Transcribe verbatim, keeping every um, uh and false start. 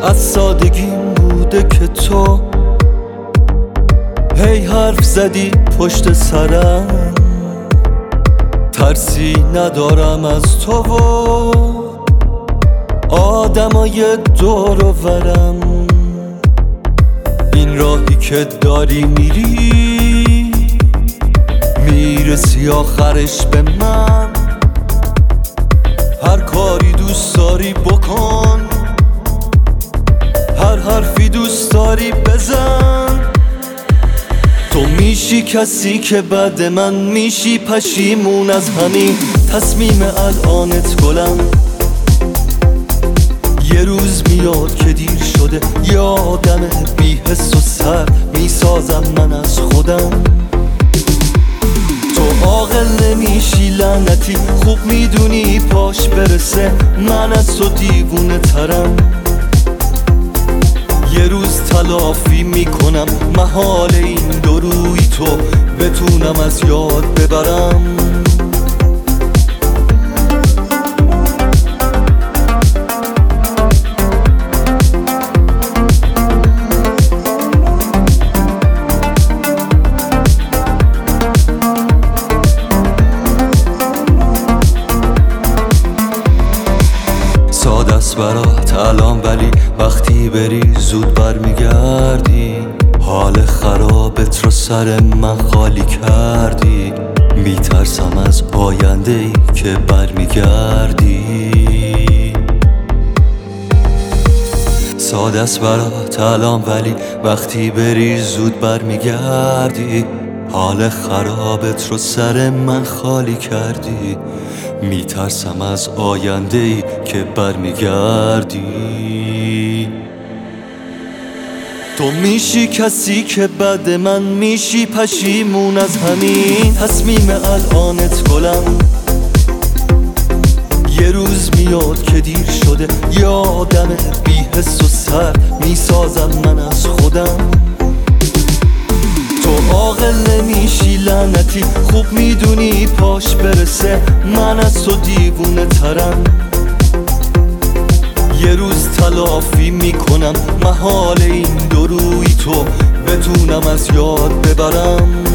از سادگیم بوده که تو هی حرف زدی پشت سرم، ترسی ندارم از تو و آدمای دور و برم. این راهی که داری میری میرسی آخرش به من. هر کاری دوست داری بکن، هر حرفی دوست داری بزن. تو میشی کسی که بعد من میشی پشیمون از همین تصمیم الانت گلم. یه روز میاد که دیر شده، یه آدم بی حس و سر میسازم من از خودم. تو عاقل نمیشی لعنتی، خوب میدونی پاش برسه من از تو دیوونه ترم. یه روز تلافی میکنم محال این دو روی تو بتونم از یاد ببرم. ساده است برات الان ولی وقتی بری زود برمیگردی. حال خرابت رو سر من خالی کردی، میترسم از آینده ای که برمیگردی. ساده است برات الان ولی وقتی بری زود برمیگردی. حال خرابت رو سر من خالی کردی، میترسم از آینده ای که برمیگردی. تو میشی کسی که بعد من میشی پشیمون از همین تصمیم الانت گلم. یه روز میاد که دیر شده، یه آدم بی حس و سر میسازم من از خودم. تو عاقل نمیشی لعنتی، خوب میدونی پاش برسه من از تو دیوونه ترم. یه روز تلافی میکنم محال این دو روی تو بتونم از یاد ببرم.